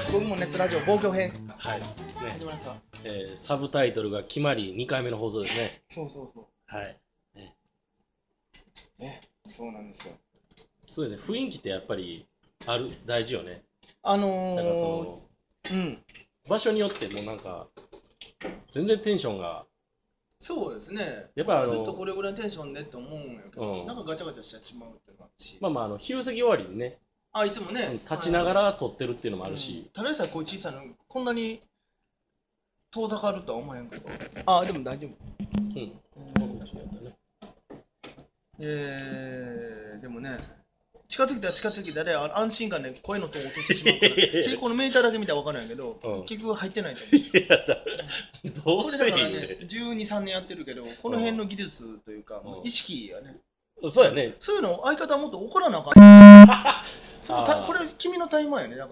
僕もネットラジオ防御編はい。 始まりました。 サブタイトルが決まり2回目の放送ですね。 そうそうそう。 はい。 そうなんですよ。 そうですね。雰囲気ってやっぱり大事よね。 だだからその場所によってもなんか全然テンションがそうですね。 やっぱずっとこれぐらいテンションでって思うんやけど、なんかガチャガチャしてしまうっていうのもあるし。 昼過ぎ終わりにね、 いつもね、 立ちながら撮ってるっていうのもあるし。 ただでさえこう小さいのこんなに遠ざかるとは思えんけど。でも大丈夫。でもね、近づいたら近づいたら安心感で声のトーンを落としてしまうから、結構このメーターだけ見たら分からんやけど、結局入ってないと思う。これだからね、12、3年やってるけど、この辺の技術というか、意識やね。 そうやね。 そういうの相方はもっと怒らなあかん。これ君のタイマーやね、だから。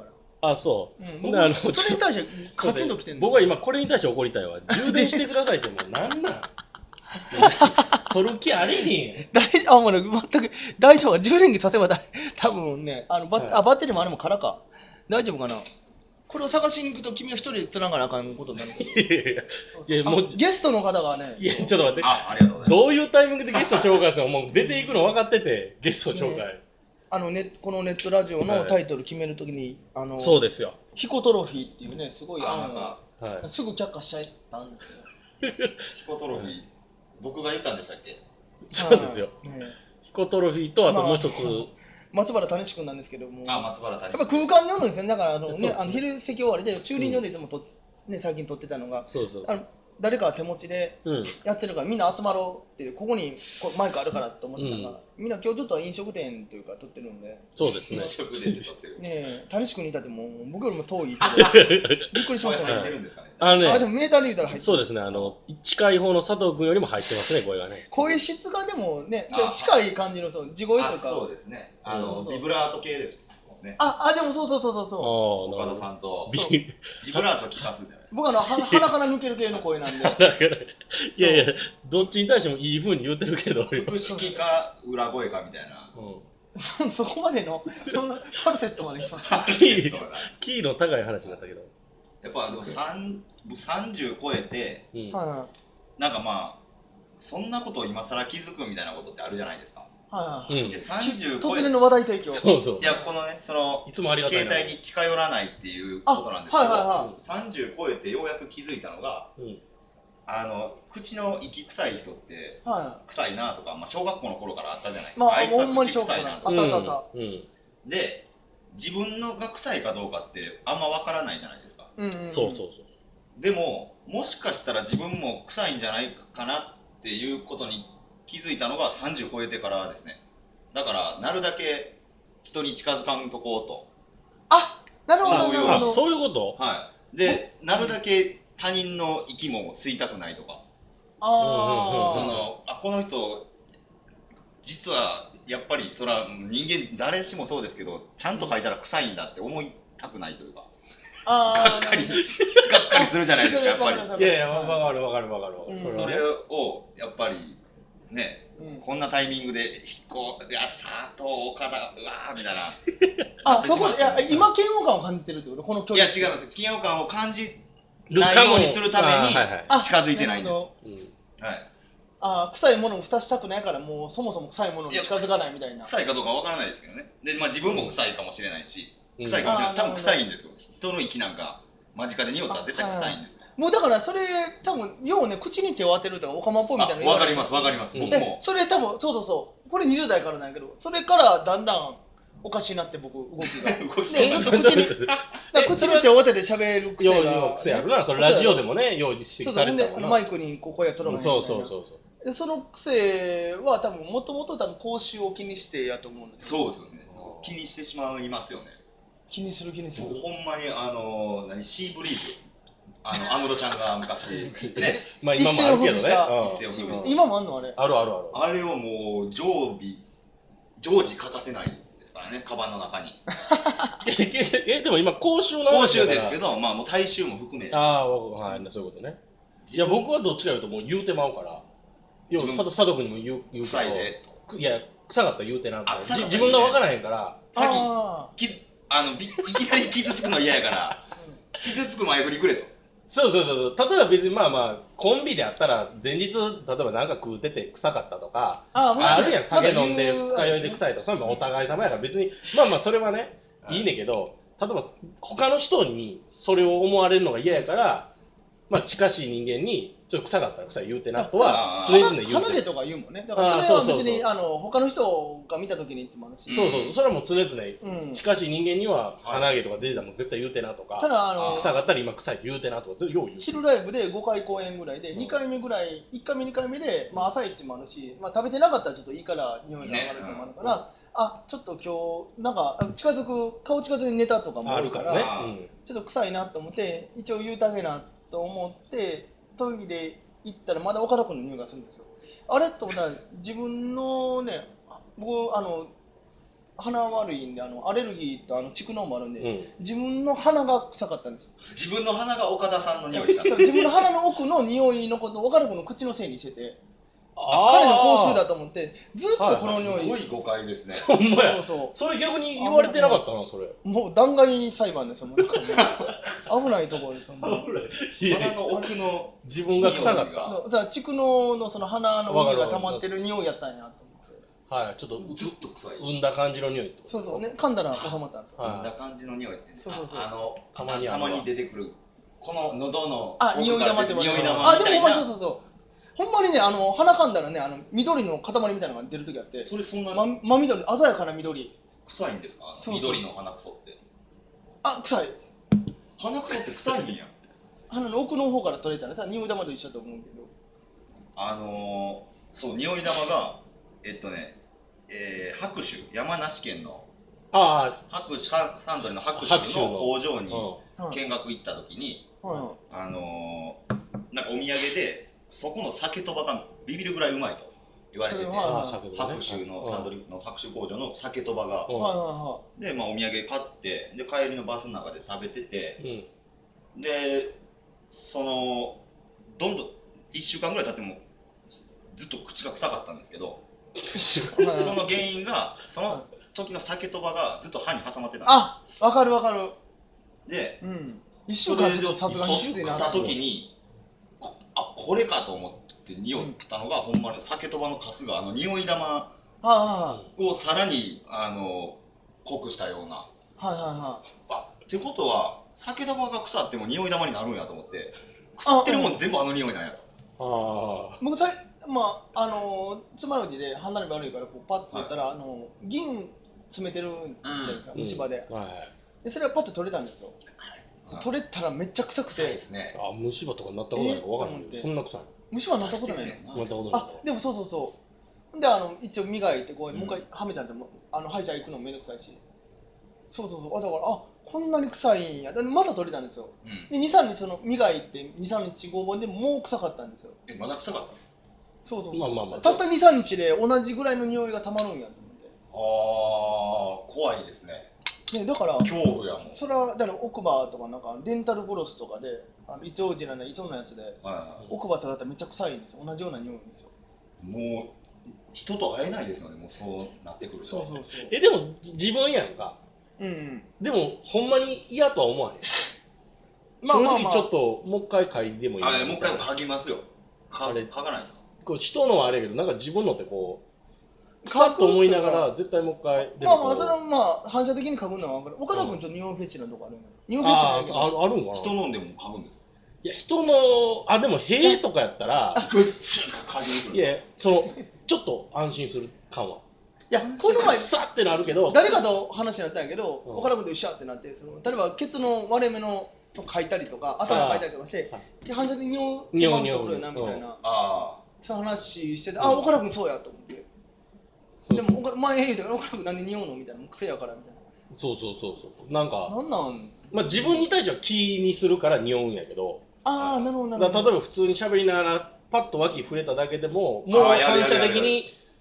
そう。 それに対してカチンときてんの。 僕は今これに対して怒りたいわ。充電してくださいってもうなんなん取る気ありにもうね、全く大丈夫。充電器させば多分ね、バッテリーもあれも空か。大丈夫かな。これを探しに行くと君は一人でつながなあかんことになるけど。ゲストの方がね。 いや、ちょっと待って。 ありがとうございます。 どういうタイミングでゲスト紹介するの？もう出ていくの分かってて、ゲスト紹介。 このネットラジオのタイトル決めるときに、 そうですよ。 ヒコトロフィーっていうね、すごい案が、すぐ却下しちゃったんですけど。 ヒコトロフィー、僕が言ったんでしたっけ？ そうですよ。ヒコトロフィーと、あともう一つ。 松原種君なんですけども、 松原種やっぱ空間におるんですよね。だから昼席終わりで駐輪場でいつも最近撮ってたのが、誰かは手持ちでやってるからみんな集まろうっていう、ここにマイクあるからと思ってたから、みんな今日ちょっと飲食店というか撮ってるんで。 そうですね。 飲食店で撮ってる。 ねえ、種君にいたってもう僕よりも遠い。びっくりしましたね。でもメーターで言うたら入ってる。 そうですね。近い方の佐藤君よりも入ってますね、声がね。 声質がでもね、近い感じの地声というか。 そうですね。ビブラート系です。 でもそう。 岡田さんとビブラート聞かすじゃないですか。 僕鼻から抜ける系の声なんで。 いやいや、どっちに対してもいい風に言ってるけど。 腹式か裏声かみたいな。 そこまでのファルセットまでキーの高い話になったけど。 やっぱでも30超えて、なんかそんなことを今更気づくみたいなことってあるじゃないですか。 30突然の話題提供。 いや、このね、 いつもありがたい携帯に近寄らないっていうことなんですけど、30超えてようやく気づいたのが、口の息臭い人って臭いなとか、小学校の頃からあったじゃないですか。あいつは口臭いなとか。で、自分のが臭いかどうかってあんま分からないじゃないですか。でも、もしかしたら自分も臭いんじゃないかなっていうことに気づいたのが30超えてからですね。だからなるだけ人に近づかんとこうと。 なるほど。 そういうこと？ はい。で、なるだけ他人の息も吸いたくないとか。この人実はやっぱりそれは人間誰しもそうですけど、ちゃんと書いたら臭いんだって思いたくないというか。がっかりするじゃないですか、やっぱり。 いやいや、分かる。 それをやっぱりね、こんなタイミングで佐藤岡田うわーみたいな。 そこで今嫌悪感を感じてるってこと？この距離。 いや違います。嫌悪感を感じないようにするために近づいてないんです。 臭いものを蓋したくないから、もうそもそも臭いものに近づかないみたいな。 臭いかどうかわからないですけどね。で、自分も臭いかもしれないし、臭いかもしれない。多分臭いんですよ。人の息なんか間近で匂ったら絶対臭いんですよ。 もうだからそれ多分ようね、口に手を当てるとかオカマっぽいみたいな。 わかります。僕も。 それ多分そうこれ20代からなんやけど、それからだんだんおかしいなって僕動きが。ずっと口に手を当てて喋る癖が。 癖あるな。それラジオでもね、用意指摘されたもんな。 マイクに声が取らないみたいな。 そう。 その癖は多分もともと口臭を気にしてやと思うんですよ。そうですよね。気にしてしまいますよね。 気にする。 僕ほんまにシーブリーズ。安室ちゃんが昔ね、 今もあるけどね。 今もあんのあれ。 ある。 あれをもう常時欠かせないですからね、カバンの中に。 でも今口臭の口臭ですけど、もう体臭も含め。 はい、そういうことね。いや、僕はどっちかいうともう言うてまうから。佐藤君にも言うけど。 臭いで。 いや、臭かったら言うてな。自分が分からへんから。 先いきなり傷つくの嫌やから傷つく前振りくれと。 そうそうそうそう。例えば別にまあまあコンビであったら前日例えばなんか食うてて臭かったとかあるやん、酒飲んで二日酔いで臭いとか、それもお互い様やから別にまあまあそれはねいいねんけど、例えば他の人にそれを思われるのが嫌やから、まあ近しい人間にちょっと臭かったら臭い言うてなとは常々言うてる。 鼻毛とか言うもんね。だからそれは別に他の人が見た時にってもあるし。 そうそう、それはもう常々近しい人間には鼻毛とか出てたらも絶対言うてなとか、ただ臭かったら今臭いって言うてなとかよう言う。 昼ライブで5回公演ぐらいで2回目ぐらい1回目2回目でまあ朝一もあるし、まあ食べてなかったらちょっといいから匂いが上がるともあるから。あ、ちょっと今日なんか顔近づくネタとかもあるから、ちょっと臭いなと思って一応言うたげなと思ってトイレ行ったらまだ岡田君の匂いがするんですよ。あれと思ったら自分のね、僕鼻悪いんでアレルギーと蓄膿もあるんで、自分の鼻が臭かったんですよ。 自分の鼻が岡田さんの匂いした自分の鼻の奥の匂いのことを岡田君の口のせいにしてて。彼の口臭だと思ってずっとこの匂い。 すごい誤解ですね。 ほんまや。それ逆に言われてなかったな、それ。 もう弾劾裁判ですよ。危ないところですよ。 鼻の奥の自分が臭かった。 だから蓄膿のその鼻の上が溜まってる匂いやったんやと思って。 はい、ちょっとずっと臭い。 産んだ感じの匂いって。 そうそうね、噛んだら収まったんですよ。 産んだ感じの匂いって。たまに出てくるこの喉の匂い玉って匂い玉みたいな。 そうそうそう。ほんまにね、鼻かんだらね、緑の塊みたいなのが出るときあって、 それそんな真緑、鮮やかな緑。 臭いんですか？緑の鼻くそって。 あ、臭い。 鼻くそって臭いんや。 鼻の奥の方から取れたら、ただ匂い玉と一緒だと思うけど。 そう、匂い玉が、白州、山梨県のサントリーの白州の工場に見学行ったときに、なんかお土産で、そこの酒とばがビビるぐらいうまいと言われてて、白州のサンドリの白州工場の酒とばが、でまあお土産買ってで帰りのバスの中で食べてて、でそのどんどん1週間ぐらい経ってもずっと口が臭かったんですけど、その原因がその時の酒とばがずっと歯に挟まってた。 あ、わかるわかる。 で、 1週間ちょっとさすがにきついなった時に、これかと思って匂ったのが、ほんまに酒とばのカスが匂い玉をさらに濃くしたような。ってことは酒玉が腐っても匂い玉になるんやと思って、腐ってるもん全部匂いなんやと。 僕まあ爪楊枝で鼻に悪いからこうパッと取ったら銀詰めてるんですよ、虫歯で。でそれはパッと取れたんですよ。取れたらめっちゃ臭くてですね。虫歯とかなったことないか分からないけど、そんな臭い。 虫歯なったことないの？でもそう。で一応磨いてもう一回はめたんで歯医者行くのめんどくさいし。そうだからこんなに臭いんや。また取れたんですよ。で2、3日磨いて2、3日合本でもう臭かったんですよ。 まだ臭かった？ そう。たった2、3日で同じぐらいの匂いがたまるんやと思って。怖いですね。 だから恐怖やもん。 それはだから奥歯とかなんかデンタルフロスとかで糸のやつで奥歯とかだったらめっちゃ臭いんですよ。同じような匂いですよ。 もう人と会えないですよね。もうそうなってくると。 でも自分やんか。でもほんまに嫌とは思わへん。正直ちょっともう一回嗅いでもいい？ もう一回嗅ぎますよ。嗅がないですか？ 人のはあれやけどなんか自分のってこう。かっと思いながら絶対もう一回それは反射的に嗅ぐのは分かる。岡田君ちょっと日本フェチなとこあるんや。日本フェチあるんかな。 人飲んでも嗅ぐんですか？ いや人のでも塀とかやったらいやちょっと安心する感は。 いやこの前さってなるけど誰かと話になったんやけど、岡田君と一緒ってなって例えばケツの割れ目の書いたりとか頭書いたりとかして反射的に匂う人おるよなみたいなそう話してて岡田君そうやと思って。でも前言うたから岡田君なんで匂うのみたいな癖やからみたいな。 そうなんかなんまあ自分に対しては気にするから匂うんやけど。 なるほど。 例えば普通に喋りながらパッと脇触れただけでももう反射的に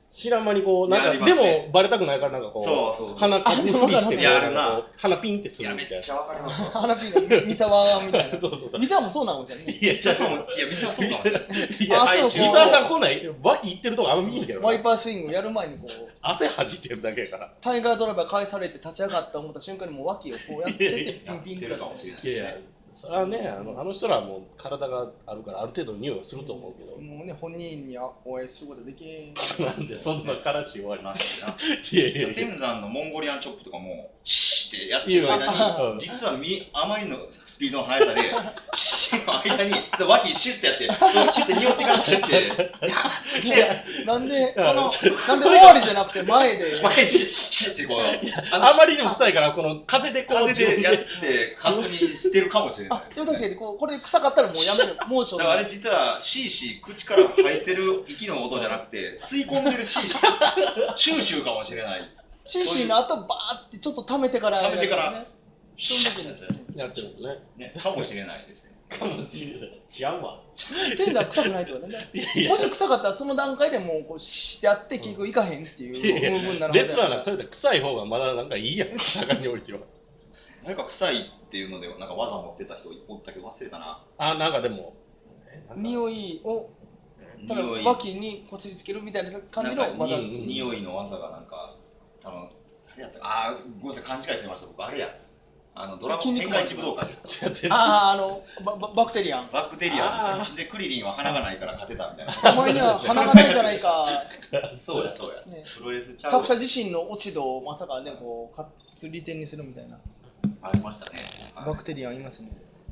知らん間にこうなんかでもバレたくないからなんかこう鼻かむふりして鼻ピンってするみたいな。めっちゃわかります。 鼻ピンが三沢みたいな。そうそうそう。三沢もそうなのじゃね。いや三沢そうかも。いや三沢さんこんなん脇いってるとこあんま見えへんけど。 ワイパースイングやる前にこう汗はじいてるだけやから。 タイガードライバー返されて立ち上がった思った瞬間にもう脇をこうやっててピンピンってかもしれない。いやいや。 それはね、あの人らはもう体があるからある程度の匂いはすると思うけど、 もうね、本人にお会いすることできんなんでそんな悲しい終わりますな。いやいや天山のモンゴリアンチョップとかもシーってやってる間に実はあまりのスピードの速さでシーの間に脇シュッてやってシュッて匂ってからシュッてなんで終わりじゃなくて前でシュッてこうあまりにも臭いからその風でこう風でやって確認してるかもしれない。 でも確かにこれ臭かったらもうやめる。モーション。 だからあれ実はシーシー口から吐いてる息の音じゃなくて吸い込んでるシーシーシューシューかもしれない。 シーシーの後バーってちょっと溜めてからシュッてやってるね。かもしれないですね。 かもしれない。違うわ。 天山臭くないってことね。もし臭かったらその段階でもうこうしてやって結局いかへんっていう部分になる。 レスラーなんかそれで臭い方がまだなんかいいやん。中においては。 なんか臭いっていうのでなんか技持ってた人おったけど忘れたな。 なんかでも匂いをただ脇にこすりつけるみたいな感じの技。 匂いの技がなんか多分何やったか。ごめんなさい勘違いしてました。僕あれや。ドラゴン天下一武道会。 バクテリアン。 バクテリアンでクリリンは鼻がないから勝てたみたいな。 お前には鼻がないじゃないか。 そうや。プロレスちゃう。 作者自身の落ち度をまさかねこう釣り点にするみたいな。 ありましたね。 バクテリアンいますね。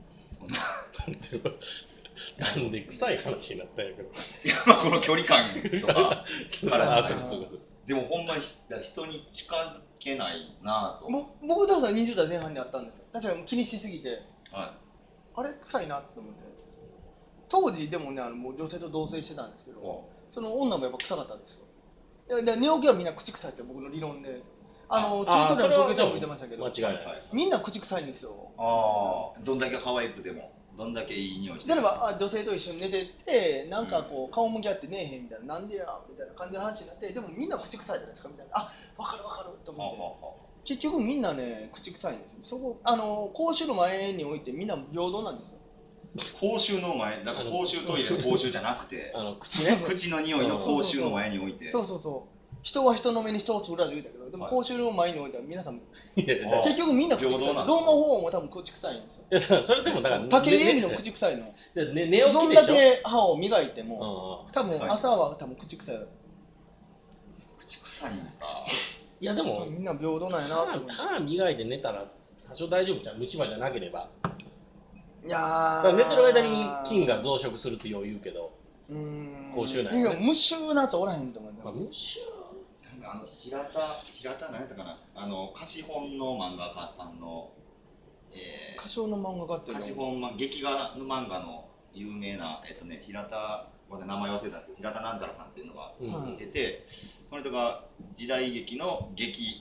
なんで臭い話になったんやけど。 いやこの距離感とかからでもほんまに人に近づけないなと。 僕だから20代前半にあったんですよ。確かに気にしすぎて、あれ臭いなって思って。当時でもねもう女性と同棲してたんですけど、その女もやっぱ臭かったんですよ。で寝起きはみんな口臭いって僕の理論で。中途での状況ちゃんも言ってましたけど、みんな口臭いんですよ。 どんだけ可愛くても、どんだけいい匂いして例えば女性と一緒に寝てて、なんかこう顔向き合って寝えへんみたいな、なんでやみたいな感じの話になって、でもみんな口臭いじゃないですかみたいな、分かると思って、結局みんなね口臭いんですよ。そこ公衆の前においてみんな平等なんですよ。 公衆の前、だから公衆トイレの公衆じゃなくて口の匂いの公衆の前において、 そう人は人の目に人をつぶらず言うたけど、でも公衆の前においては皆さん結局みんな口臭い。ローマ法王も多分口臭いんですよ。 それでもだから武井絵美の口臭いの。どんだけ歯を磨いても多分朝は多分口臭い。 口臭いんか。 いやでもみんな平等なんやな。 歯磨いて寝たら多少大丈夫じゃん。虫歯じゃなければ。 いや寝てる間に菌が増殖するってよう言うけど。公衆内。 いや無臭なやつおらへんと思う。 無臭。 平田何やったかな、貸本の漫画家さんの、 貸本の漫画家っていうの、 貸本劇画の漫画の有名な平田、ごめんなさい名前忘れたんですけど、平田なんたらさんっていうのがいてて、この人が時代劇の劇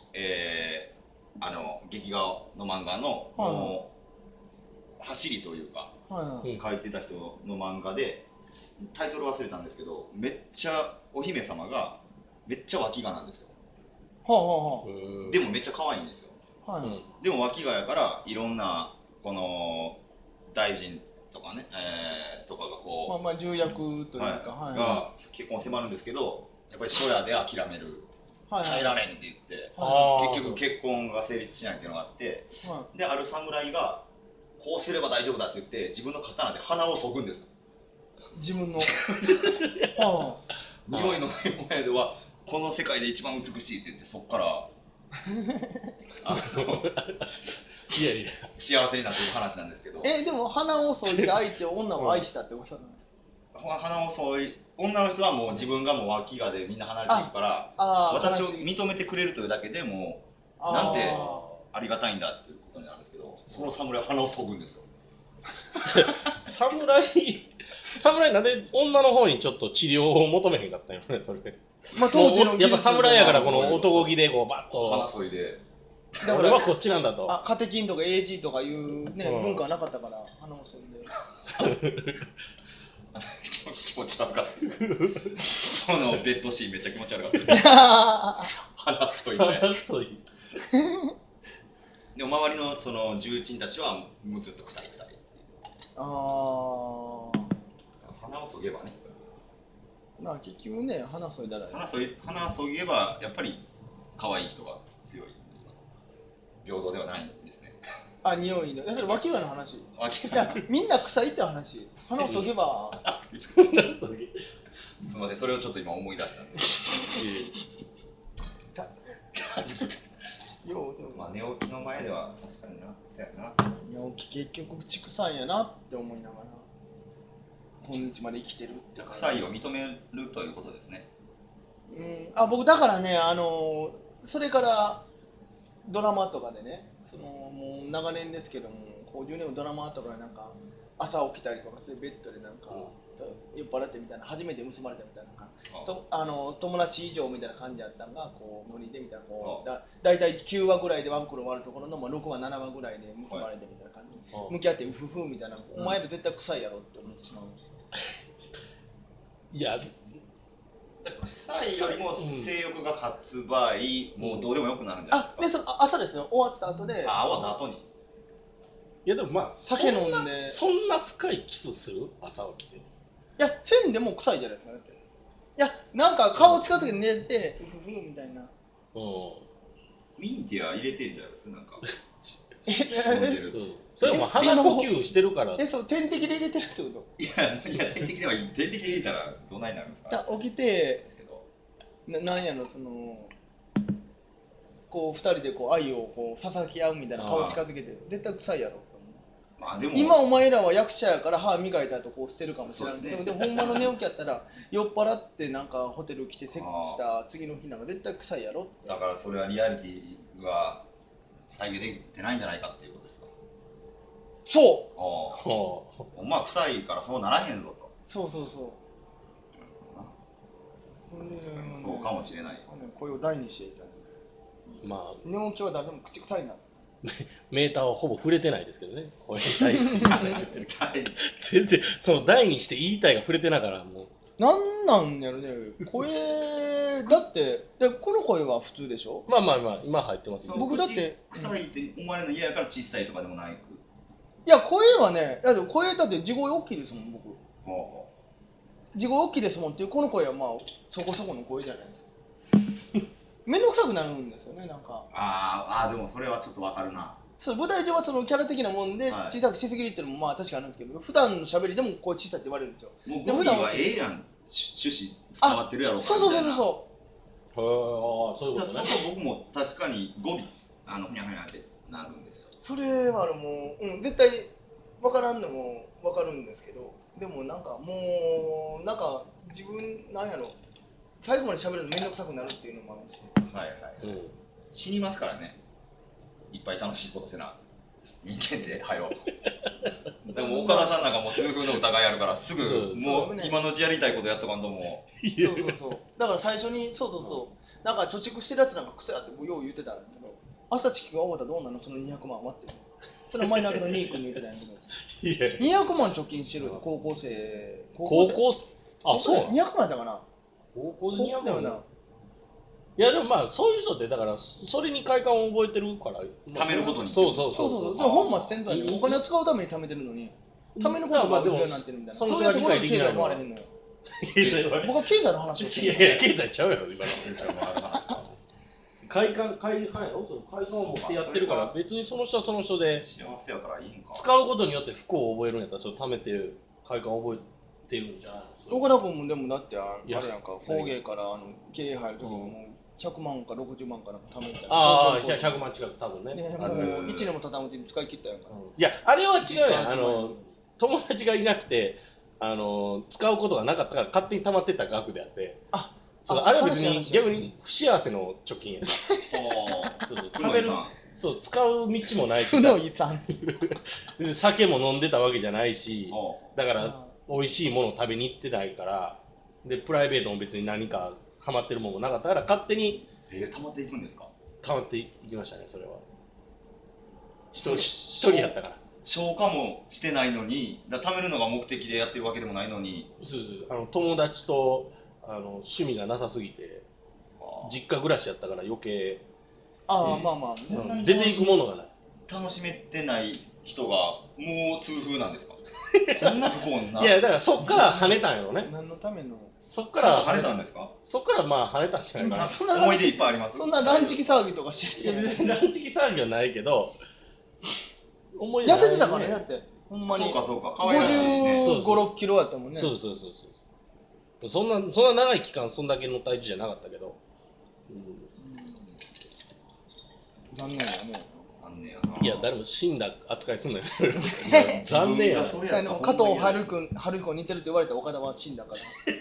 画の漫画の走りというか書いてた人の漫画で、タイトル忘れたんですけど、めっちゃお姫様がめっちゃ脇がなんですよ。でもめっちゃ可愛いんですよ。でも脇がやからいろんなこの大臣とかね、とかがこう重役というかが結婚迫るんですけど、やっぱり初夜で諦める、耐えられんって言って結局結婚が成立しないっていうのがあって、である侍がこうすれば大丈夫だって言って自分の刀で鼻を削ぐんですよ。 自分の匂いの前ではこの世界で一番美しいって言って、そっからいやいや幸せになっている話なんですけど。 でも鼻を削いで相手を女を愛したってことなんですか。 鼻を削い女の人はもう自分がもう脇がでみんな離れていくから、私を認めてくれるというだけでもうなんてありがたいんだっていうことになるんですけど、その侍は鼻を削ぐんですよ。 侍なんで女の方にちょっと治療を求めへんかったんやろね、それで。 当時のやっぱ侍やからこの男気でこうバッと鼻削いで、 だから俺はこっちなんだと。 カテキンとか AG とかいうね文化はなかったから鼻を削いで。 気持ち悪かったです。そのベッドシーンめっちゃ気持ち悪かったです。鼻そいで。鼻そい。でも周りのその重鎮たちはもうずっと臭い。ああ。鼻をそげばね。 まあ結局ね、鼻そいだら。 鼻そげばやっぱり可愛い人が強い。平等ではないんですね。 あ、匂いの。それ脇がの話。いや、みんな臭いって話。鼻をそげば。 すみません、それをちょっと今思い出したんで。まあ寝起きの前では確かにな。そうやな。 寝起き結局口臭いんやなって思いながら。今日まで生きてるって。 臭いを認めるということですね。 僕だからね、それからドラマとかでね、もう長年ですけども、10年のドラマとかでなんか朝起きたりとかそういうベッドでなんか、酔っ払ってみたいな、初めて結ばれたみたいな友達以上みたいな感じだったのがこうノリでみたいな、だいたい9話ぐらいでワンクール終わるところの、6話7話ぐらいで結ばれてみたいな感じで、向き合ってウフフみたいな、お前ら絶対臭いやろって思ってしまう。 いや臭いよりも性欲が勝つ場合、もうどうでもよくなるんじゃないですか。 朝ですよ、終わった後で。 終わった後に。 いやでもまあ酒飲んでそんな深いキスする朝起きて。いやせんでも臭いじゃないですか。いやなんか顔近づけて寝てふふみたいな。 ミンティア入れてんじゃないですか。なんかそれも鼻呼吸してるから。 そう点滴で入れてるってこと？ いや点滴ではいい。点滴で入れたらどないなるんですか。 起きてなんやろこう2人でこう愛をこうささき合うみたいな、顔近づけて絶対臭いやろ。今お前らは役者やから歯磨いた後こうしてるかもしれないけど、でもほんまの寝起きやったら酔っ払ってなんかホテル来てセックスした次の日なんか絶対臭いやろ。 だからそれはリアリティが再現できてないんじゃないかっていうことですか。 そうお前臭いからそうならへんぞと。 そうそうかもしれない。 これを大にしていた。 まあ寝起きは誰でも口臭いな。 メーターはほぼ触れてないですけどね。これに対して全然その大にして言いたいが触れてながらもう。 なんやろね。声だってこの声は普通でしょ。 まあ今入ってます。 僕だって臭いって思われるの嫌やから小さいとかでもない。 いや声はね、声だって地声大きいですもん僕。地声大きいですもんっていうこの声はまあそこそこの声じゃないですか。面倒くさくなるんですよね、なんか。 でもそれはちょっとわかるな。 舞台上はそのキャラ的なもんで小さくしすぎるっていうのもまあ確かあるんですけど、普段の喋りでもこう小さいって言われるんですよ。 もう語尾はええやん、趣旨伝わってるやろからみたいな。 そういうことね。 僕も確かに語尾ふにゃふにゃってなるんですよ。 それはもう、絶対分からんのも分かるんですけど、でもなんかもうなんか自分なんやろ、最後まで喋るの面倒くさくなるっていうのもあるし。死にますからね。いっぱい楽しいことせな人間ってはよ。でも岡田さんなんかもう痛風の疑いあるからすぐもう今のうちやりたいことやっとかんともう。そうだから最初になんか貯蓄してるやつなんか癖あってよう言ってたんだけど、朝チキが終わったらどうなのその200万余ってる。それは前だけどニー君に言ってたんやけど200万貯金してる高校生。そう200万だかな。 高校で200万。いやでもまあそういう人ってだからそれに快感を覚えてるから貯めることに。 そう本末転倒にお金を使うために貯めてるのに貯めることが無駄になってるみたいな。そういうやつ俺は経済回れへんのよ。僕は経済の話をしてる。 いや経済ちゃうやろ今の経済回る話か。快感やろ。快感を持ってやってるから別にその人はその人で幸せやからいいんか。 使うことによって不幸を覚えるんやったらそれ貯めて快感を覚えてるんじゃないの。 岡田君もでもだってあれやんか、工芸から経営入る時にも100万か60万かなんか貯めたら100万近く多分ね。 もう1年も経たんうちに使い切ったやんか。 いやあれは違うやん。友達がいなくて使うことがなかったから勝手に溜まってった額であって、あれは別に逆に不幸せの貯金や。貯める使う道もないし、酒も飲んでたわけじゃないし、だから美味しいものを食べに行ってないから、でプライベートも別に何かハマってるものもなかったから勝手に溜まっていくんですか。 溜まっていきましたね。それは一人やったから。 消化もしてないのに、貯めるのが目的でやってるわけでもないのに。 そう友達と趣味がなさすぎて、実家暮らしやったから余計。 まあ出ていくものがない。 楽しめてない人がもう痛風なんですか？そんな不幸な。 いやだからそっから跳ねたんやろね。 何のための？ そっから跳ねたんですか？ そっからまあ跳ねたんじゃないかな。思い出いっぱいあります。 そんな乱敷騒ぎとかしてる。いや別に乱敷騒ぎはないけど。 痩せてたからね、だってほんまに。 そうか可愛らしいね。 55、6キロやったもんね。 そう。そんな長い期間そんだけの体重じゃなかったけど。 残念やね。 いや誰も死んだ扱いすんのよ。残念や。 加藤春子似てるって言われた岡田は死んだから。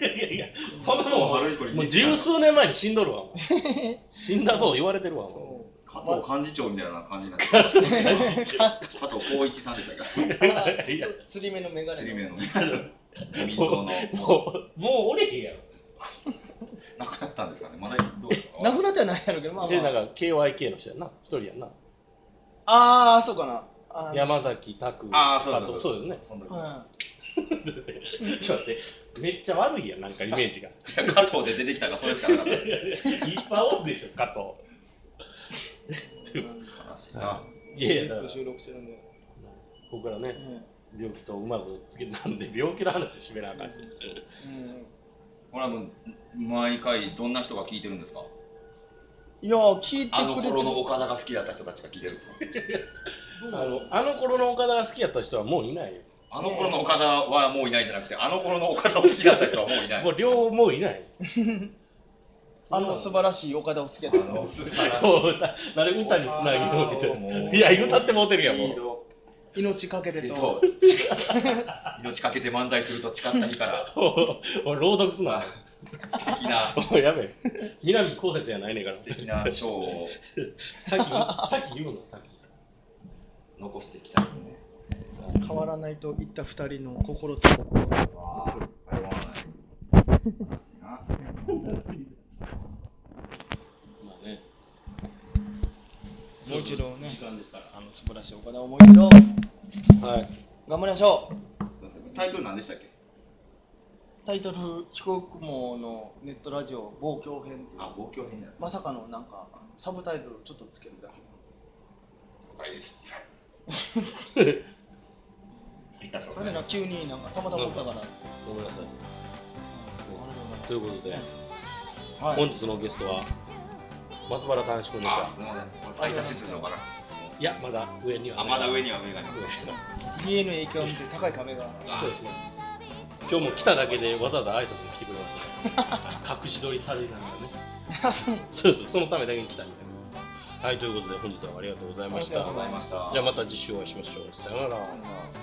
いやそんなもう十数年前に死んどるわ。死んだそう言われてるわ。 加藤幹事長みたいな感じになってますね。加藤浩一さんでしたか。 釣り目のメガネ。 釣り目のメガネ。自民党の。 もうおれへんやろ。 なくなったんですかね。まだどうですか。 なくなってはないやろうけど、まあまあ。 なんか KYK の人やな、一人やな。 そうかな。 山崎拓。そうですね。ちょっと待って、めっちゃ悪いやん、なんかイメージが。 加藤で出てきたからそれしかなかった。いっぱいおるでしょ、加藤。 悲しいな。 いやいや、 収録してるんで。 ここからね、病気とうまくつけたんで、病気の話しめなあかん。 これはもう毎回どんな人が聞いてるんですか？ いや聞いてくれてる。 あの頃の岡田が好きだった人たちが聞いてる。 あの頃の岡田が好きだった人はもういないよ。 あの頃の岡田はもういないじゃなくて、あの頃の岡田を好きだった人はもういない。 もう両もういない。 素晴らしい岡田を好きだった。 素晴らしい。 誰歌につなぎのみたいな。いや歌ってもうてるやんもう。 命かけてと。 命かけて漫才すると誓った日から。 俺朗読すな。 素敵な。 やべえ。南こうせつやないねんから。 素敵なショーを。 さっき言うのさっき。 残していきたいね。 変わらないといった2人の心と心。変わらない。もう一度ね、素晴らしい岡田をもう一度、頑張りましょう。 タイトル何でしたっけ？ タイトル、飛行雲のネットラジオ望郷編っていう。 望郷編だ。 まさかのなんかサブタイトルちょっとつけるだけ。 了解です。 それでな急になんかたまたまおったから。 ごめんなさい。ということで、本日のゲストは松原短縮でした。 最多出場かな。 いやまだ上には。 まだ上には上がね。 見えぬ影響を見て高い壁が。 そうですね。今日も来ただけでわざわざ挨拶に来てくれました。隠し撮りされながらね。そうそのためだけに来たみたいな。はいということで本日はありがとうございました。じゃあまた次週お会いしましょう。さよなら。